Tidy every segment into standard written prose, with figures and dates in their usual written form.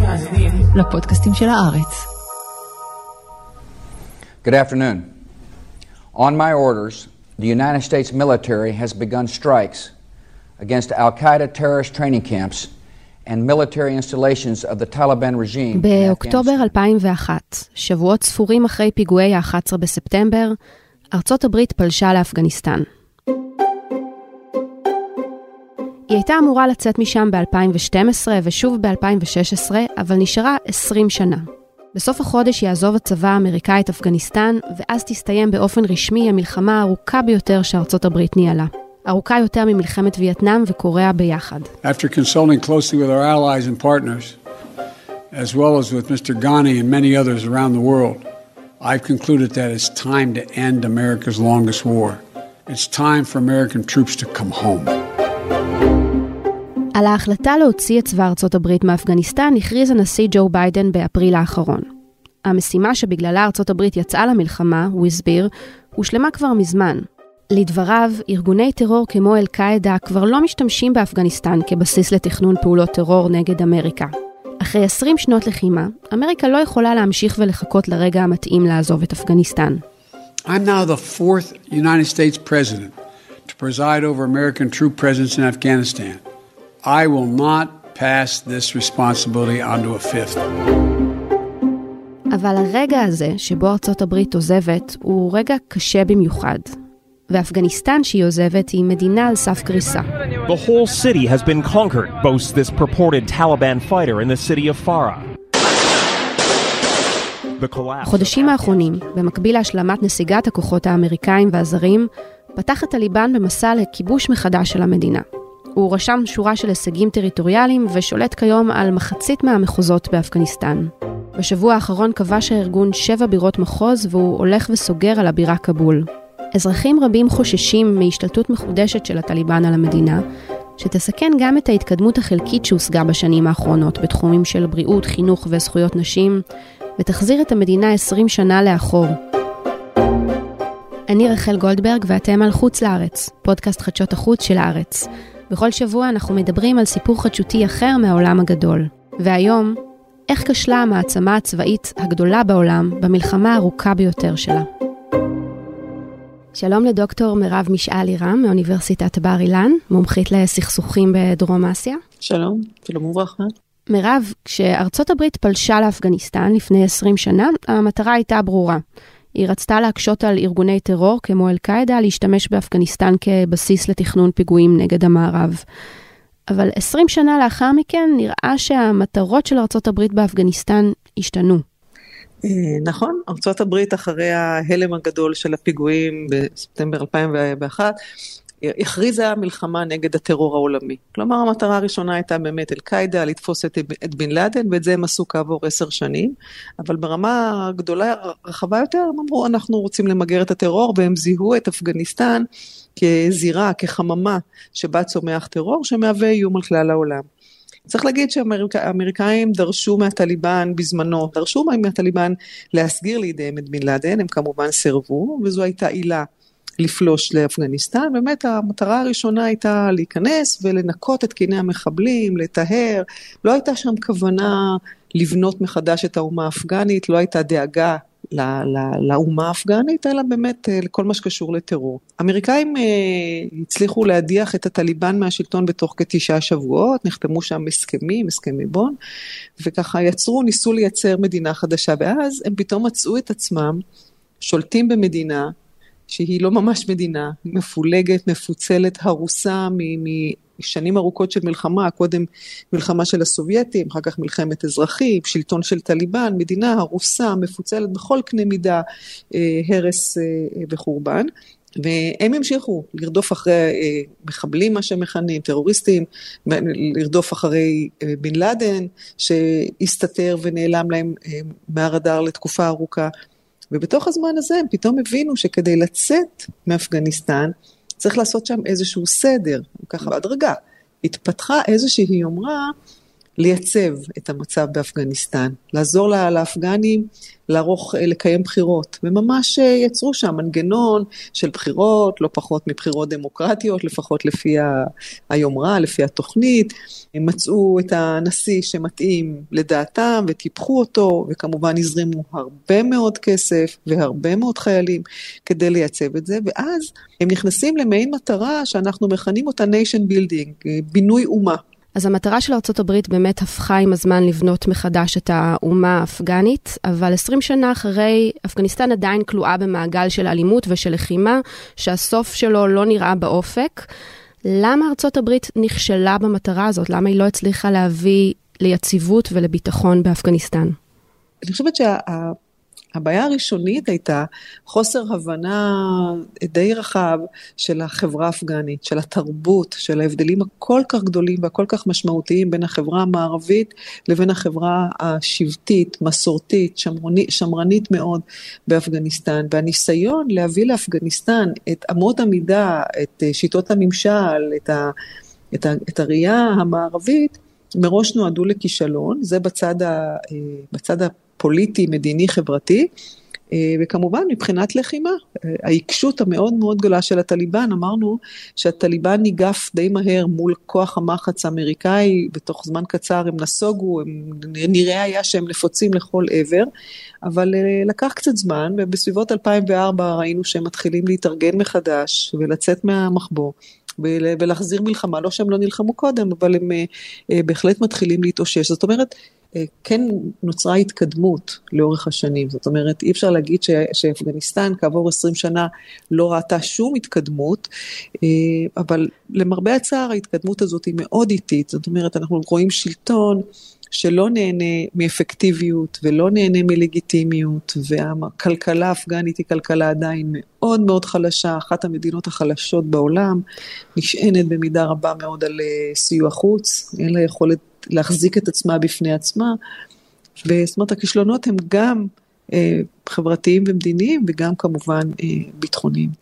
מאזינים לפודקאסטים של הארץ. Good afternoon. On my orders, the United States military has begun strikes against Al-Qaeda terrorist training camps and military installations of the Taliban regime. באוקטובר 2001, שבועות ספורים אחרי פיגועי ה-11 בספטמבר, ארצות הברית פלשה לאפגניסטן. היא הייתה אמורה לצאת משם ב-2012 ושוב ב-2016, אבל נשארה 20 שנה. בסוף החודש יעזוב הצבא האמריקאי את אפגניסטן, ואז תסתיים באופן רשמי המלחמה הארוכה ביותר שארצות הברית ניהלה. ארוכה יותר ממלחמת וייטנאם וקוריאה ביחד. After consulting closely with our allies and partners, as well as with Mr. Ghani and many others around the world, I've concluded that it's time to end America's longest war. It's time for American troops to come home. על ההחלטה להוציא את צבא ארצות הברית מאפגניסטן הכריז הנשיא ג'ו ביידן באפריל האחרון. המשימה שבגללה ארצות הברית יצאה למלחמה, הוא הסביר, הושלמה כבר מזמן. לדבריו, ארגוני טרור כמו אל-קאעידה כבר לא משתמשים באפגניסטן כבסיס לתכנון פעולות טרור נגד אמריקה. אחרי 20 שנות לחימה, אמריקה לא יכולה להמשיך ולחכות לרגע המתאים לעזוב את אפגניסטן. I'm now the fourth United States president to preside over American troop presence in Afghanistan. I will not pass this responsibility on to a fifth. אבל הרגע הזה שבו ארצות הברית עוזבת הוא רגע קשה במיוחד. ואפגניסטן שהיא עוזבת היא מדינה על סף קריסה. The whole city has been conquered, boasts this purported Taliban fighter in the city of Farah. החודשים האחרונים, במקביל להשלמת נסיגת הכוחות האמריקאים והזרים, פתח הטליבן במסע לכיבוש מחדש של המדינה. הוא רשם שורה של הישגים טריטוריאליים ושולט כיום על מחצית מהמחוזות באפגניסטן. בשבוע האחרון כבש הארגון 7 בירות מחוז והוא הולך וסוגר על הבירה קבול. אזרחים רבים חוששים מהשתלטות מחודשת של הטליבן על המדינה, שתסכן גם את ההתקדמות החלקית שהושגה בשנים האחרונות בתחומים של בריאות, חינוך וזכויות נשים, ותחזיר את המדינה 20 שנה לאחור. אני רחל גולדברג ואתם על חוץ לארץ, פודקאסט חדשות החוץ של הארץ. בכל שבוע אנחנו מדברים על סיפור חדשותי אחר מהעולם הגדול. והיום, איך כשלה המעצמה הצבאית הגדולה בעולם במלחמה הארוכה ביותר שלה. שלום לדוקטור מירב משעל עירם מאוניברסיטת בר אילן, מומחית לסכסוכים בדרום אסיה. שלום, שלום וברכה. מירב, כשארצות הברית פלשה לאפגניסטן לפני 20 שנה, המטרה הייתה ברורה. היא רצתה להקשות על ארגוני טרור כמו אל-קאעידה להשתמש באפגניסטן כבסיס לתכנון פיגועים נגד המערב. אבל 20 שנה לאחר מכן נראה שהמטרות של ארצות הברית באפגניסטן השתנו. נכון, ארצות הברית אחרי ההלם הגדול של הפיגועים בספטמבר 2001, הכריזה מלחמה נגד הטרור העולמי. כלומר, המטרה הראשונה הייתה באמת אל-קאעידה, לתפוס את בן לאדן, ואת זה הם עשו כעבור 10 שנים, אבל ברמה גדולה, רחבה יותר, הם אמרו, אנחנו רוצים למגר את הטרור, והם זיהו את אפגניסטן כזירה, כחממה, שבה צומח טרור, שמהווה איום על כלל העולם. צריך להגיד שהאמריקאים דרשו מהטליבן בזמנו, דרשו מהטליבן להסגיר לידיהם את בן לאדן, הם כמובן סירבו, וזו הייתה עילה לפלוש לאפגניסטן. באמת המטרה הראשונה הייתה להיכנס ולנקות את קיני המחבלים, לטהר, לא הייתה שם כוונה לבנות מחדש את האומה האפגנית, לא הייתה דאגה לאומה האפגנית, אלא באמת לכל מה שקשור לטרור. האמריקאים הצליחו להדיח את הטליבן מהשלטון בתוך כ9 שבועות, נחתמו שם הסכמי בון, וככה ניסו לייצר מדינה חדשה, ואז הם פתאום מצאו את עצמם, שולטים במדינה, שהיא לא ממש מדינה, מפולגת, מפוצלת, הרוסה משנים ארוכות של מלחמה, קודם מלחמה של הסובייטים, אחר כך מלחמת אזרחים, שלטון של טליבן, מדינה הרוסה, מפוצלת בכל קנה מידה, הרס וחורבן, והם המשיכו לרדוף אחרי מחבלים, מה שמכנים, טרוריסטים, לרדוף אחרי בן לאדן, שהסתתר ונעלם להם מהרדאר לתקופה ארוכה, ובתוך הזמן הזה הם פתאום הבינו שכדי לצאת מאפגניסטן, צריך לעשות שם איזשהו סדר, ככה בהדרגה. התפתחה איזושהי יומרה לייצב את המצב באפגניסטן, לעזור לאפגנים לקיים בחירות, וממש יצרו שם מנגנון של בחירות, לא פחות מבחירות דמוקרטיות, לפחות לפי היומרה, לפי התוכנית, הם מצאו את הנשיא שמתאים לדעתם וטיפחו אותו, וכמובן הזרימו הרבה מאוד כסף והרבה מאוד חיילים כדי לייצב את זה, ואז הם נכנסים למעין מטרה שאנחנו מכנים אותה nation building, בינוי אומה. אז המטרה של ארצות הברית באמת הפכה עם הזמן לבנות מחדש את האומה האפגנית, אבל 20 שנה אחרי, אפגניסטן עדיין כלואה במעגל של אלימות ושל לחימה, שהסוף שלו לא נראה באופק. למה ארצות הברית נכשלה במטרה הזאת? למה היא לא הצליחה להביא ליציבות ולביטחון באפגניסטן? אני חושבת הבעיה הראשונית הייתה חוסר הבנה די רחב של החברה האפגנית, של התרבות, של ההבדלים הכל כך גדולים והכל כך משמעותיים בין החברה המערבית לבין החברה השבטית, מסורתית, שמרנית מאוד באפגניסטן. והניסיון להביא לאפגניסטן את אמות המידה, את שיטות הממשל, את הראייה המערבית, מראש נועדו לכישלון, זה בצד הפוליטי, מדיני, חברתי, וכמובן מבחינת לחימה, העיקשות המאוד מאוד גדולה של הטליבן, אמרנו שהטליבן ניגף די מהר מול כוח המחץ האמריקאי, בתוך זמן קצר הם נסוגו, נראה היה שהם נפוצים לכל עבר, אבל לקח קצת זמן, ובסביבות 2004 ראינו שהם מתחילים להתארגן מחדש, ולצאת מהמחבוא, ולהחזיר מלחמה, לא שהם לא נלחמו קודם, אבל הם בהחלט מתחילים להתאושש, זאת אומרת, כן נוצרה התקדמות לאורך השנים, זאת אומרת אי אפשר להגיד שאפגניסטן כעבור 20 שנה לא ראתה שום התקדמות, אבל למרבה הצער ההתקדמות הזאת היא מאוד איטית, זאת אומרת אנחנו רואים שלטון שלא נהנה מאפקטיביות ולא נהנה מלגיטימיות, והכלכלה האפגנית היא כלכלה עדיין מאוד מאוד חלשה, אחת המדינות החלשות בעולם, נשענת במידה רבה מאוד על סיוע חוץ, אין לה יכולת להחזיק את עצמה בפני עצמה, וזאת אומרת הכישלונות הם גם חברתיים ומדיניים, וגם כמובן ביטחוניים.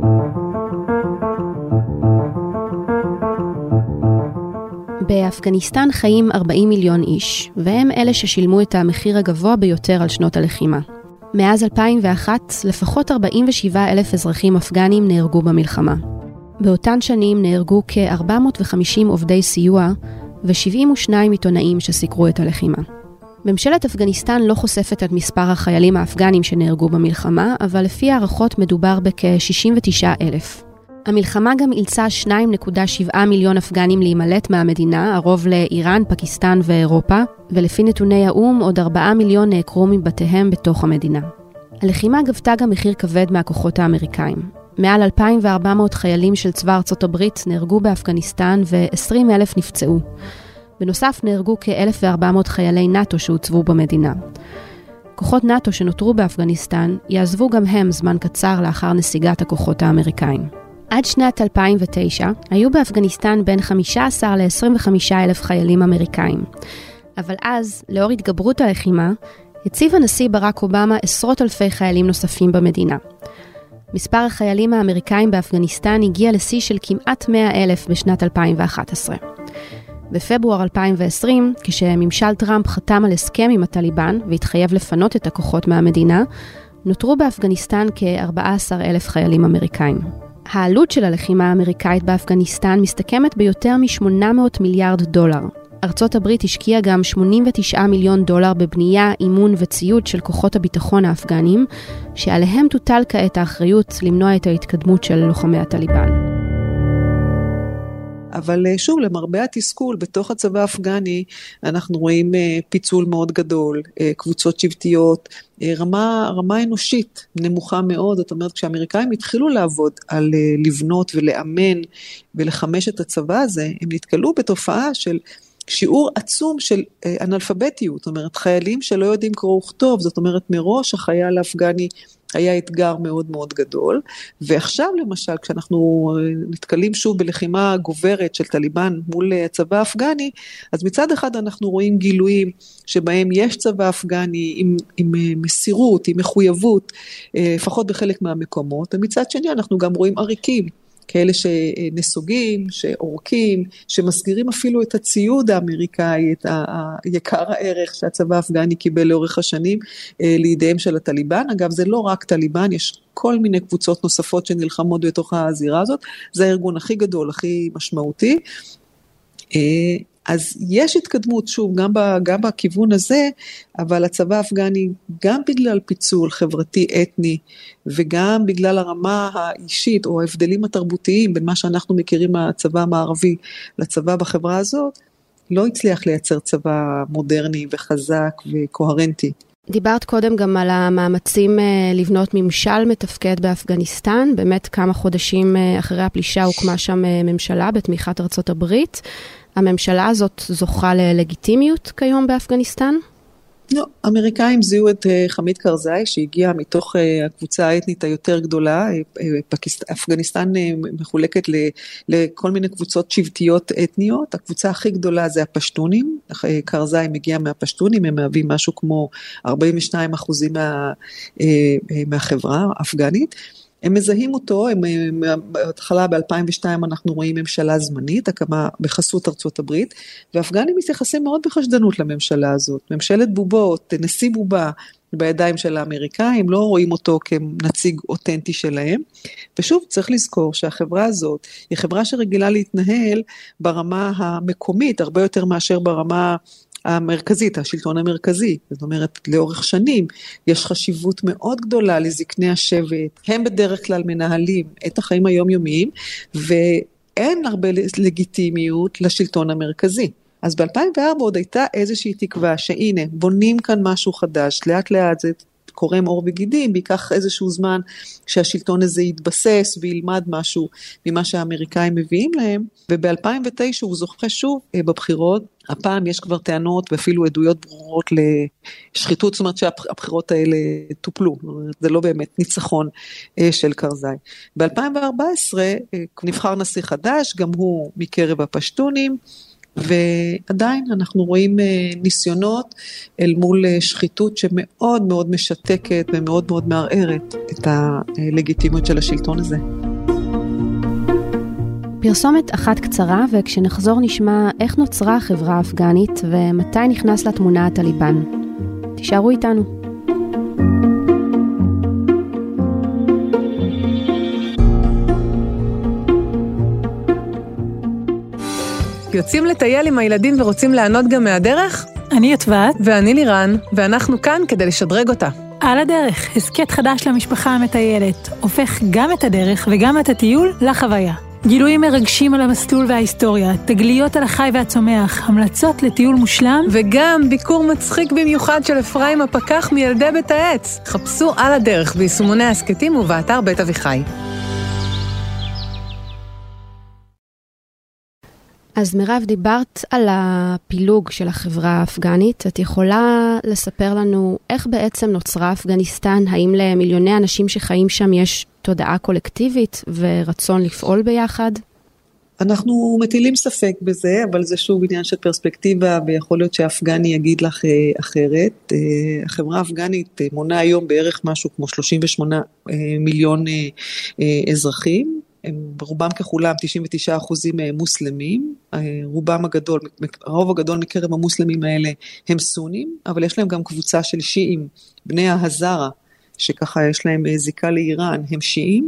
באפגניסטן חיים 40 מיליון איש, והם אלה ששילמו את המחיר הגבוה ביותר על שנות הלחימה. מאז 2001, לפחות 47,000 אזרחים אפגנים נהרגו במלחמה. באותן שנים נהרגו כ-450 עובדי סיוע, ו72 עיתונאים שסיקרו את הלחימה. ממשלת אפגניסטן לא חושפת את מספר החיילים האפגנים שנהרגו במלחמה, אבל לפי הערכות מדובר בכ-69,000. המלחמה גם אילצה 2.7 מיליון אפגנים להימלט מהמדינה, הרוב לאיראן, פקיסטן ואירופה, ולפי נתוני האום עוד 4 מיליון נעקרו מבתיהם בתוך המדינה. הלחימה גבתה גם מחיר כבד מהכוחות האמריקאים. מעל 2,400 חיילים של צבא ארצות הברית נהרגו באפגניסטן ו20,000 נפצעו. בנוסף נהרגו כ-1,400 חיילי נאטו שהוצבו במדינה. כוחות נאטו שנותרו באפגניסטן יעזבו גם הם זמן קצר לאחר נסיגת הכוחות האמריקאים. עד שנת 2009 היו באפגניסטן בין 15 ל-25,000 חיילים אמריקאים. אבל אז, לאור התגברות הלחימה, הציב הנשיא ברק אובמה עשרות אלפי חיילים נוספים במדינה. מספר החיילים האמריקאים באפגניסטן הגיע לשיא של כמעט 100,000 בשנת 2011. בפברואר 2020, כשממשל טראמפ חתם על הסכם עם הטליבן והתחייב לפנות את הכוחות מהמדינה, נותרו באפגניסטן כ-14,000 חיילים אמריקאים. העלות של הלחימה האמריקאית באפגניסטן מסתכמת ביותר מ$800 מיליארד. ארצות הברית השקיעה גם $89 מיליון בבנייה, אימון וציוד של כוחות הביטחון האפגנים, שעליהם תוטל כעת האחריות למנוע את ההתקדמות של לוחמי הטליבן. אבל שוב, למרבה התסכול, בתוך הצבא האפגני, אנחנו רואים פיצול מאוד גדול, קבוצות שבטיות, רמה אנושית נמוכה מאוד, זאת אומרת, כשהאמריקאים התחילו לעבוד על לבנות ולאמן ולחמש את הצבא הזה, הם נתקלו בתופעה של שיעור עצום של אנאלפביתיות, זאת אומרת, חיילים שלא יודעים קרוא וכתוב, זאת אומרת, מראש החייל האפגני היה אתגר מאוד מאוד גדול, ועכשיו למשל, כשאנחנו נתקלים שוב בלחימה גוברת של טליבן מול הצבא האפגני, אז מצד אחד אנחנו רואים גילויים שבהם יש צבא אפגני עם מסירות, עם מחויבות, לפחות בחלק מהמקומות, ומצד שני אנחנו גם רואים עריקים, כאלה שנסוגים, שעורקים, שמסגירים אפילו את הציוד האמריקאי, את יקר הערך שהצבא האפגני קיבל לאורך השנים לידיהם של הטליבן. אגב, זה לא רק טליבן, יש כל מיני קבוצות נוספות שנלחמות בתוך הזירה הזאת, זה הארגון הכי גדול, הכי משמעותי. אז יש התקדמות, שוב, גם בכיוון הזה, אבל הצבא האפגני, גם בגלל פיצול חברתי אתני, וגם בגלל הרמה האישית, או ההבדלים התרבותיים, בין מה שאנחנו מכירים מהצבא המערבי לצבא בחברה הזאת, לא הצליח לייצר צבא מודרני וחזק וקוהרנטי. דיברת קודם גם על המאמצים לבנות ממשל מתפקד באפגניסטן, באמת כמה חודשים אחרי הפלישה הוקמה שם ממשלה בתמיכת ארצות הברית. הממשלה הזאת זוכה ללגיטימיות כיום באפגניסטן? לא, האמריקאים זיהו את חמיד קרזאי שהגיע מתוך הקבוצה האתנית היותר גדולה. אפגניסטן מחולקת לכל מיני קבוצות שבטיות אתניות, הקבוצה הכי גדולה זה הפשטונים, קרזאי מגיע מהפשטונים, הם מהווים משהו כמו 42% מהחברה האפגנית. הם מזהים אותו, בהתחלה ב-2002 אנחנו רואים ממשלה זמנית, הקמה בחסות ארצות הברית, ואפגנים מתייחסים מאוד בחשדנות לממשלה הזאת, ממשלת בובות, נשיא בובה בידיים של האמריקאים, לא רואים אותו כנציג אותנטי שלהם, ושוב צריך לזכור שהחברה הזאת היא חברה שרגילה להתנהל ברמה המקומית, הרבה יותר מאשר ברמה המרכזית, השלטון המרכזי, זאת אומרת, לאורך שנים, יש חשיבות מאוד גדולה לזקני השבט, הם בדרך כלל מנהלים את החיים היומיומיים, ואין הרבה לגיטימיות לשלטון המרכזי. אז ב-2004 עוד הייתה איזושהי תקווה, שהנה, בונים כאן משהו חדש, לאט לאט זה קורם אור וגידים, ביקח איזשהו זמן שהשלטון הזה יתבסס וילמד משהו ממה שהאמריקאים מביאים להם, וב-2009 הוא זוכה שוב בבחירות, הפעם יש כבר טענות ואפילו עדויות ברורות לשחיתות, זאת אומרת שהבחירות האלה טופלו, זה לא באמת ניצחון של קרזאי. ב-2014 נבחר נשיא חדש, גם הוא מקרב הפשטונים, ועדיין אנחנו רואים ניסיונות אל מול שחיתות שמאוד מאוד משתקת ומאוד מאוד מערערת את הלגיטימיות של השלטון הזה. פרסומת אחת קצרה, וכשנחזור נשמע איך נוצרה החברה האפגנית ומתי נכנס לתמונה הטליבן. תישארו איתנו. יוצאים לטייל עם הילדים ורוצים לענות גם מהדרך? אני יטבת. ואני לירן, ואנחנו כאן כדי לשדרג אותה. על הדרך, הסקט חדש למשפחה המטיילת, הופך גם את הדרך וגם את הטיול לחוויה. גילויים מרגשים על המסלול וההיסטוריה, תגליות על החי והצומח, המלצות לטיול מושלם, וגם ביקור מצחיק במיוחד של אפרים הפקח מילדי בית העץ. חפשו על הדרך ביישומוני הסקטים ובאתר בית אביחי. אז מירב, דיברת על הפילוג של החברה האפגנית. את יכולה לספר לנו איך בעצם נוצרה אפגניסטן? האם למיליוני אנשים שחיים שם יש תודעה קולקטיבית ורצון לפעול ביחד? אנחנו מטילים ספק בזה, אבל זה שוב עניין של פרספקטיבה, ויכול להיות שהאפגני יגיד לך אחרת. החברה האפגנית מונה היום בערך משהו כמו 38 מיליון אזרחים, הם ברובם ככולם 99% מוסלמים, הרוב הגדול מקרב המוסלמים האלה הם סונים, אבל יש להם גם קבוצה של שיעים, בני ההזרה, שככה יש להם זיקה לאיראן, הם שיעים,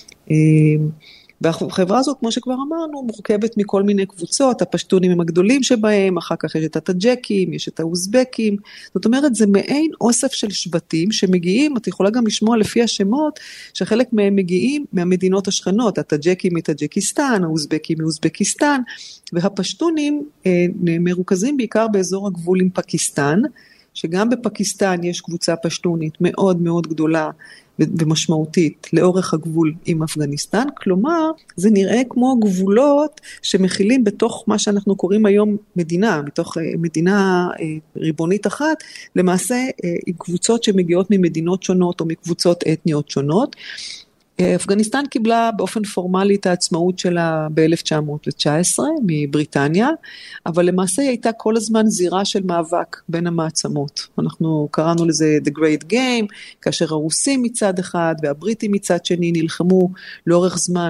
והחברה הזאת, כמו שכבר אמרנו, מורכבת מכל מיני קבוצות, הפשטונים הם הגדולים שבהם, אחר כך יש את הטאג'קים, יש את האוזבקים, זאת אומרת, זה מעין אוסף של שבטים שמגיעים, את יכולה גם לשמוע לפי השמות, שחלק מהם מגיעים מהמדינות השכנות, הטאג'קים מטאג'קיסטן, האוזבקים מאוזבקיסטן, והפשטונים מרוכזים בעיקר באזור הגבול עם פקיסטן, שגם בפקיסטן יש קבוצה פשטונית מאוד מאוד גדולה, ומשמעותית לאורך הגבול עם אפגניסטן, כלומר זה נראה כמו גבולות שמכילים בתוך מה שאנחנו קוראים היום מדינה, מתוך מדינה ריבונית אחת, למעשה עם קבוצות שמגיעות ממדינות שונות או מקבוצות אתניות שונות. אפגניסטן קיבלה באופן פורמלי את העצמאות שלה ב-1919 מבריטניה, אבל למעשה היא הייתה כל הזמן זירה של מאבק בין המעצמות. אנחנו קראנו לזה The Great Game, כאשר הרוסים מצד אחד והבריטים מצד שני נלחמו לאורך זמן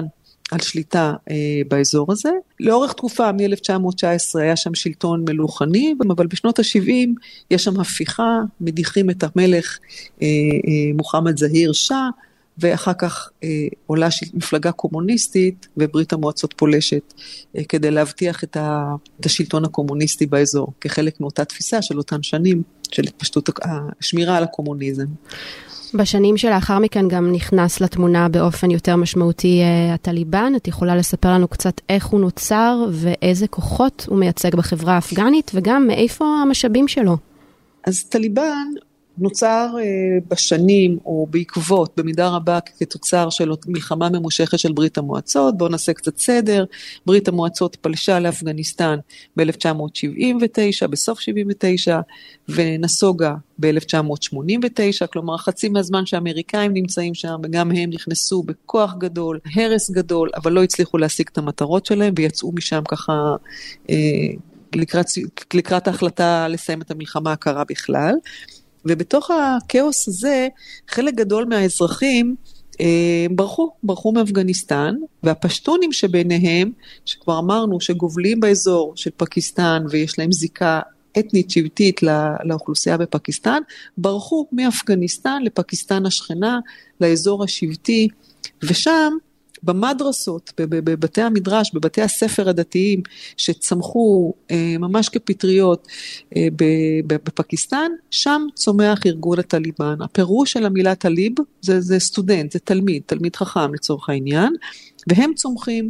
על שליטה באזור הזה. לאורך תקופה, מ-1919 היה שם שלטון מלוכני, אבל בשנות ה-70 יש שם הפיכה, מדיחים את המלך מוחמד זהיר שאה, ואחר כך עולה מפלגה קומוניסטית, וברית המועצות פולשת, כדי להבטיח את השלטון הקומוניסטי באזור, כחלק מאותה תפיסה של אותן שנים, של התפשטות השמירה על הקומוניזם. בשנים שלאחר מכן גם נכנס לתמונה באופן יותר משמעותי הטליבן. את יכולה לספר לנו קצת איך הוא נוצר ואיזה כוחות הוא מייצג בחברה האפגנית, וגם מאיפה המשאבים שלו? אז טליבן נוצר בשנים או בעקבות במידה רבה כתוצר של מלחמה ממושכת של ברית המועצות. בואו נעשה קצת סדר. ברית המועצות פלשה לאפגניסטן ב-1979, בסוף 79, ונסוגה ב-1989, כלומר חצי מהזמן שהאמריקאים נמצאים שם, וגם הם נכנסו בכוח גדול, הרס גדול, אבל לא הצליחו להשיג את המטרות שלהם, ויצאו משם ככה לקראת ההחלטה לסיים את המלחמה הקרה בכלל. ובתוך הכאוס הזה, חלק גדול מהאזרחים ברחו מאפגניסטן, והפשטונים שביניהם, שכבר אמרנו שגובלים באזור של פקיסטן, ויש להם זיקה אתנית שבטית לאוכלוסייה בפקיסטן, ברחו מאפגניסטן לפקיסטן השכנה, לאזור השבטי, ושם במדרסות, בבתי המדרש, בבתי הספר הדתיים, שצמחו ממש כפטריות בפקיסטן, שם צומח ארגון הטליבן. הפירוש של המילה טליב, זה סטודנט, זה תלמיד חכם לצורך העניין, והם צומחים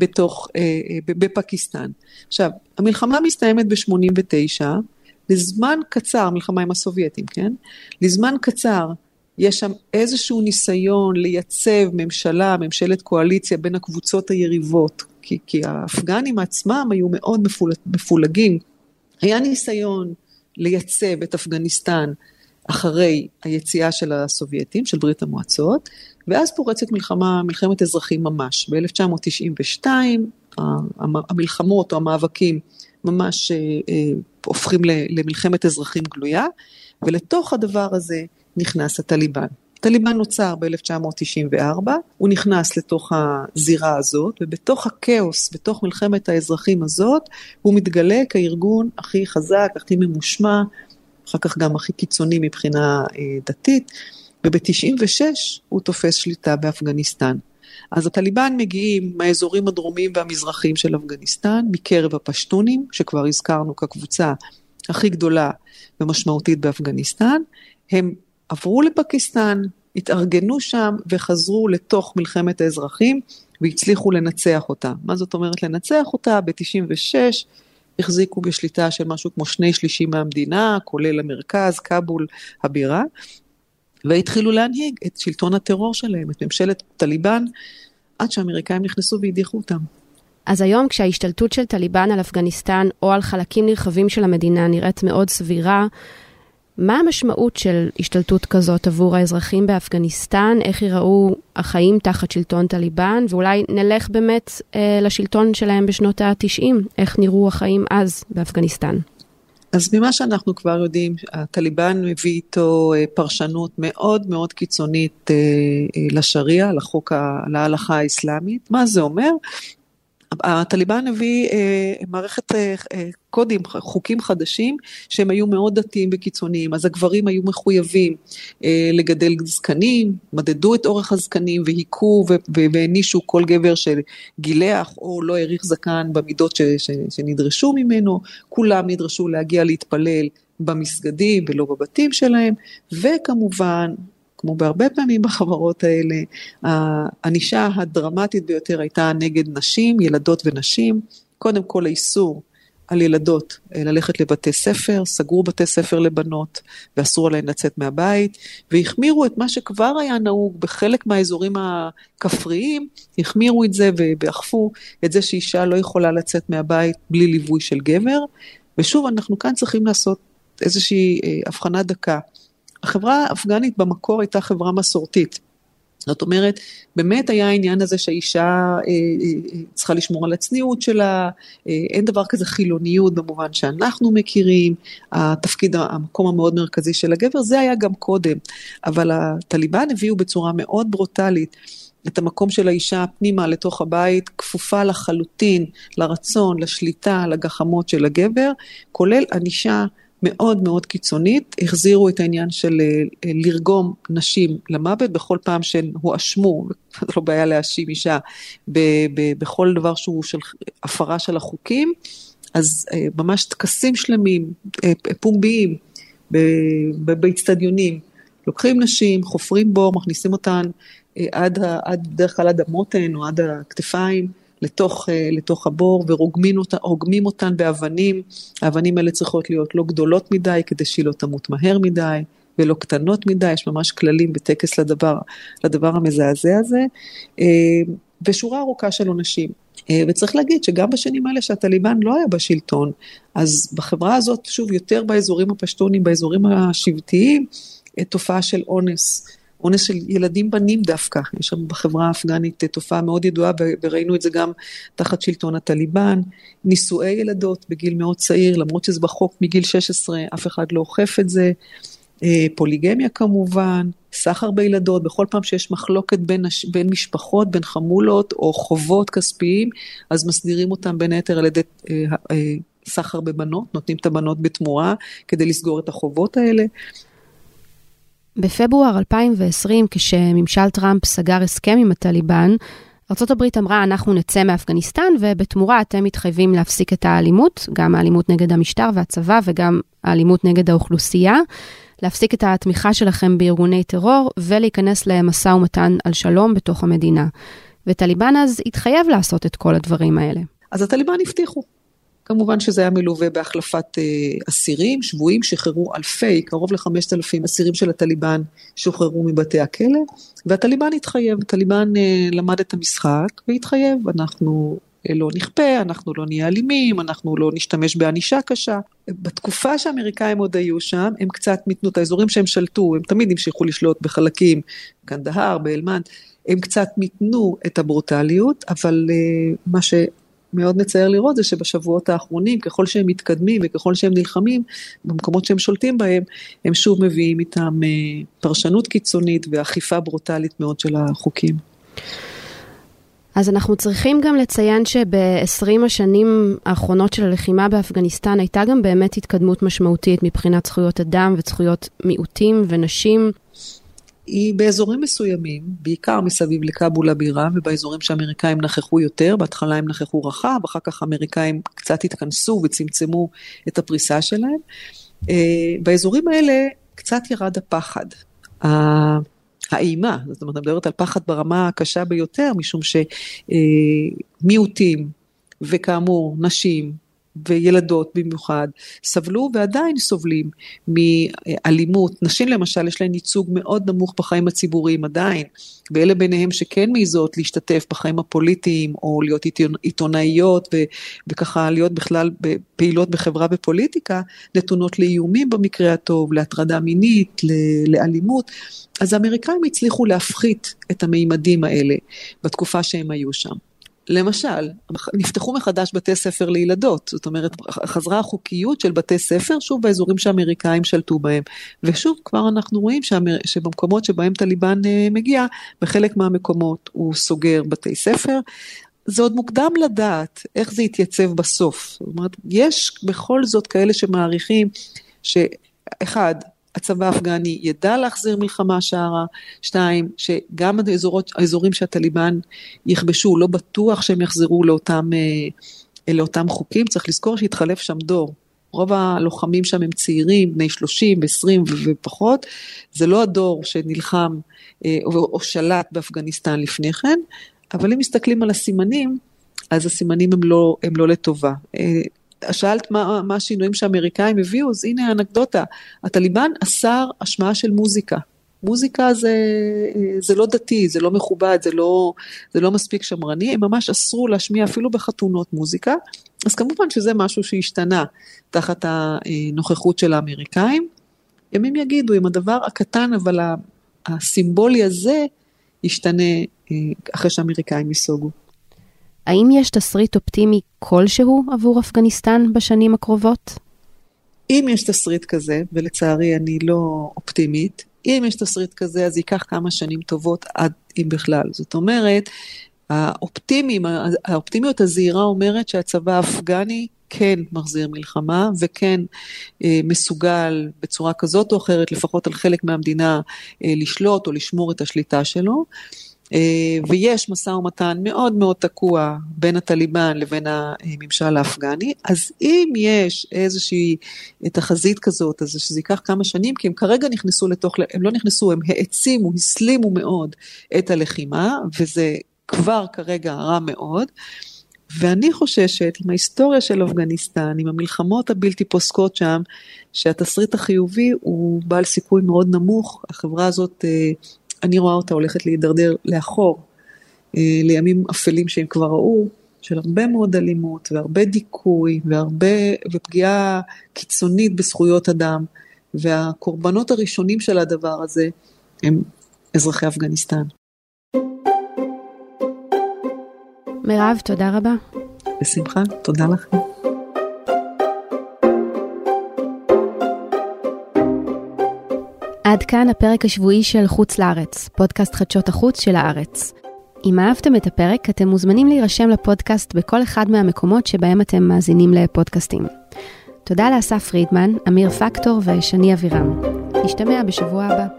בפקיסטן. עכשיו, המלחמה מסתיימת ב-89, לזמן קצר, מלחמה עם הסובייטים, כן? לזמן קצר, יש שם איזשהו ניסיון לייצב ממשלת קואליציה בין הקבוצות היריבות, כי האפגנים עצמם היו מאוד מפולגים. היה ניסיון לייצב את אפגניסטן אחרי היציאה של הסובייטים, של ברית המועצות, ואז פורצת מלחמת אזרחים ממש. ב-1992 המלחמות או המאבקים ממש הופכים למלחמת אזרחים גלויה, ולתוך הדבר הזה נכנס הטליבן. הטליבן נוצר ב-1994, הוא נכנס לתוך הזירה הזאת, ובתוך הכאוס, בתוך מלחמת האזרחים הזאת, הוא מתגלה כארגון הכי חזק, הכי ממושמע, אחר כך גם הכי קיצוני מבחינה דתית, וב-96 הוא תופס שליטה באפגניסטן. אז הטליבן מגיעים מהאזורים הדרומיים והמזרחיים של אפגניסטן, מקרב הפשטונים, שכבר הזכרנו כקבוצה הכי גדולה ומשמעותית באפגניסטן, הם עברו לפקיסטן, התארגנו שם וחזרו לתוך מלחמת האזרחים והצליחו לנצח אותה. מה זאת אומרת לנצח אותה? ב-96 החזיקו בשליטה של משהו כמו 2/3 מהמדינה, כולל המרכז, קאבול, הבירה, והתחילו להנהיג את שלטון הטרור שלהם, את ממשלת טליבן, עד שהאמריקאים נכנסו והדיחו אותם. אז היום כשההשתלטות של טליבן על אפגניסטן או על חלקים נרחבים של המדינה נראית מאוד סבירה, מה המשמעות של השתלטות כזאת עבור האזרחים באפגניסטן? איך יראו החיים תחת שלטון טליבן? ואולי נלך באמת לשלטון שלהם בשנות ה-90. איך נראו החיים אז באפגניסטן? אז ממה שאנחנו כבר יודעים, הטליבן מביא איתו פרשנות מאוד מאוד קיצונית לשריעה, להלכה האסלאמית. מה זה אומר? הטליבן הביא מערכת קודים, חוקים חדשים, שהם היו מאוד דתיים וקיצוניים, אז הגברים היו מחויבים לגדל זקנים, מדדו את אורך הזקנים, והיקו והנישו כל גבר שגילח או לא העריך זקן במידות שנדרשו ממנו, כולם נדרשו להגיע להתפלל במסגדים ולא בבתים שלהם, וכמובן, כמו בהרבה פעמים בחברות האלה, האנישה הדרמטית ביותר הייתה נגד נשים, ילדות ונשים. קודם כל האיסור על ילדות ללכת לבתי ספר, סגרו בתי ספר לבנות, ואסרו עליהן לצאת מהבית, והחמירו את מה שכבר היה נהוג בחלק מהאזורים הכפריים, החמירו את זה ואכפו את זה שאישה לא יכולה לצאת מהבית בלי ליווי של גבר, ושוב אנחנו כאן צריכים לעשות איזושהי הבחנה דקה. החברה האפגנית במקור הייתה חברה מסורתית. זאת אומרת, באמת היה העניין הזה שהאישה צריכה לשמור על הצניעות שלה, אין דבר כזה חילוניות במובן שאנחנו מכירים, התפקיד, המקום המאוד מרכזי של הגבר, זה היה גם קודם, אבל הטליבן הביאו בצורה מאוד ברוטלית את המקום של האישה פנימה לתוך הבית, כפופה לחלוטין, לרצון, לשליטה, לגחמות של הגבר, כולל ענישה מאוד מאוד קיצונית, החזירו את העניין של לרגום נשים למוות, בכל פעם שהואשמו, זה לא בעיה להאשים אישה, בכל דבר שהוא של הפרה של החוקים, אז ממש טקסים שלמים, פומביים, באצטדיונים, לוקחים נשים, חופרים בור, מכניסים אותן עד דרך כלל עד המותן או עד הכתפיים, לתוך הבור, ורוגמים אותן באבנים. האבנים האלה צריכות להיות לא גדולות מדי, כדי שהיא לא תמות מהר מדי, ולא קטנות מדי, יש ממש כללים בטקס לדבר המזעזע הזה, ושורה ארוכה של עונשים. וצריך להגיד שגם בשנים האלה שהטליבן לא היה בשלטון, אז בחברה הזאת, שוב, יותר באזורים הפשטונים, באזורים השבטיים, תופעה של אונס של ילדים בנים דווקא, יש שם בחברה האפגנית תופעה מאוד ידועה, וראינו את זה גם תחת שלטון הטליבן, נישואי ילדות בגיל מאוד צעיר, למרות שזה בחוק מגיל 16, אף אחד לא אוכף את זה, פוליגמיה כמובן, סחר בילדות, בכל פעם שיש מחלוקת בין משפחות, בין חמולות או חובות כספיים, אז מסדירים אותם בין היתר על ידי סחר בבנות, נותנים את הבנות בתמורה, כדי לסגור את החובות האלה. בפברואר 2020, כשממשל טראמפ סגר הסכם עם הטליבן, ארצות הברית אמרה, אנחנו נצא מאפגניסטן, ובתמורה אתם מתחייבים להפסיק את האלימות, גם האלימות נגד המשטר והצבא, וגם האלימות נגד האוכלוסייה, להפסיק את התמיכה שלכם בארגוני טרור, ולהיכנס למשא ומתן על שלום בתוך המדינה. וטליבן אז התחייב לעשות את כל הדברים האלה. אז הטליבן הבטיחו. כמובן שזה היה מלווה בהחלפת אסירים, שבויים, שחררו אלפי, קרוב ל5,000 אסירים של הטליבן שוחררו מבתי הכלא, והטליבן התחייב, הטליבן למד את המשחק והתחייב, אנחנו לא נכפה, אנחנו לא נהיה אלימים, אנחנו לא נשתמש בענישה קשה. בתקופה שהאמריקאים עוד היו שם, הם קצת מתנו את האזורים שהם שלטו, הם תמיד המשיכו לשלוט בחלקים, קנדהר, באלמן, הם קצת מתנו את הברוטליות, אבל מה מאוד מצער לראות זה שבשבועות האחרונים, ככל שהם מתקדמים וככל שהם נלחמים, במקומות שהם שולטים בהם, הם שוב מביאים איתם פרשנות קיצונית ואכיפה ברוטלית מאוד של החוקים. אז אנחנו צריכים גם לציין שב-20 השנים האחרונות של הלחימה באפגניסטן, הייתה גם באמת התקדמות משמעותית מבחינת זכויות אדם וזכויות מיעוטים ונשים. היא באזורים מסוימים, בעיקר מסביב לקאבול הבירה, ובאזורים שהאמריקאים נכחו יותר, בהתחלה הם נכחו רחב, אחר כך האמריקאים קצת התכנסו וצמצמו את הפריסה שלהם. באזורים האלה קצת ירד הפחד, האימה, זאת אומרת, מדברת על פחד ברמה הקשה ביותר, משום שמיעוטים, וכאמור, נשים, וילדות במיוחד, סבלו ועדיין סובלים מאלימות. נשים למשל יש להן ייצוג מאוד נמוך בחיים הציבוריים עדיין, ואלה ביניהם שכן מעיזות להשתתף בחיים הפוליטיים, או להיות עיתונאיות, וככה להיות בכלל פעילות בחברה ופוליטיקה, נתונות לאיומים במקרה הטוב, להטרדה מינית, לאלימות. אז האמריקאים הצליחו להפחית את המימדים האלה, בתקופה שהם היו שם. למשל, נפתחו מחדש בתי ספר לילדות, זאת אומרת, חזרה החוקיות של בתי ספר, שוב באזורים שהאמריקאים שלטו בהם, ושוב כבר אנחנו רואים שבמקומות שבהם טליבן מגיע, בחלק מהמקומות הוא סוגר בתי ספר, זה עוד מוקדם לדעת איך זה יתייצב בסוף, זאת אומרת, יש בכל זאת כאלה שמעריכים, שאחד, הצבא האפגני ידע להחזיר מלחמה שערה, 2, שגם האזורים שהטליבן יכבשו, לא בטוח שהם יחזרו לאותם חוקים, צריך לזכור שהתחלף שם דור, רוב הלוחמים שם הם צעירים, בני 30, 20 ופחות, זה לא הדור שנלחם או שלט באפגניסטן לפני כן, אבל אם מסתכלים על הסימנים, אז הסימנים הם לא לטובה. שאלת מה השינויים שהאמריקאים הביאו, אז הנה האנקדוטה, הטליבן אסר השמעה של מוזיקה. מוזיקה זה לא דתי, זה לא מכובד, זה לא מספיק שמרני, הם ממש אסרו להשמיע אפילו בחתונות מוזיקה, אז כמובן שזה משהו שהשתנה תחת הנוכחות של האמריקאים. ימים יגידו, אם הדבר הקטן, אבל הסימבולי הזה ישתנה אחרי שהאמריקאים ייסוגו. האם יש תסריט אופטימי כלשהו עבור אפגניסטן בשנים הקרובות? אם יש תסריט כזה, ולצערי אני לא אופטימית, אם יש תסריט כזה, אז ייקח כמה שנים טובות עד אם בכלל. זאת אומרת, האופטימיות הזהירה אומרת שהצבא האפגני כן מחזיר מלחמה, וכן מסוגל בצורה כזאת או אחרת, לפחות על חלק מהמדינה, לשלוט או לשמור את השליטה שלו, ויש משא ומתן מאוד מאוד תקוע בין הטליבן לבין הממשל האפגני. אז אם יש איזושהי תחזית כזאת, אז שזה ייקח כמה שנים, כי הם כרגע נכנסו לתוך, הם לא נכנסו, הם העצימו, הסלימו מאוד את הלחימה, וזה כבר כרגע רע מאוד, ואני חוששת עם ההיסטוריה של אפגניסטן, עם המלחמות הבלתי פוסקות שם, שהתסריט החיובי הוא בעל סיכוי מאוד נמוך. החברה הזאת, אני רואה אותה הולכת להידרדר לאחור, לימים אפלים שהם כבר ראו, של הרבה מאוד אלימות, והרבה דיכוי, ופגיעה קיצונית בזכויות אדם, והקורבנות הראשונים של הדבר הזה, הם אזרחי אפגניסטן. מירב, תודה רבה. בשמחה, תודה לכם. עד כאן הפרק השבועי של חוץ לארץ, פודקאסט חדשות החוץ של הארץ. אם אהבתם את הפרק, אתם מוזמנים להירשם לפודקאסט בכל אחד מהמקומות שבהם אתם מאזינים לפודקאסטים. תודה לאסף פרידמן, אמיר פקטור ושני אבירם. נשתמע בשבוע הבא.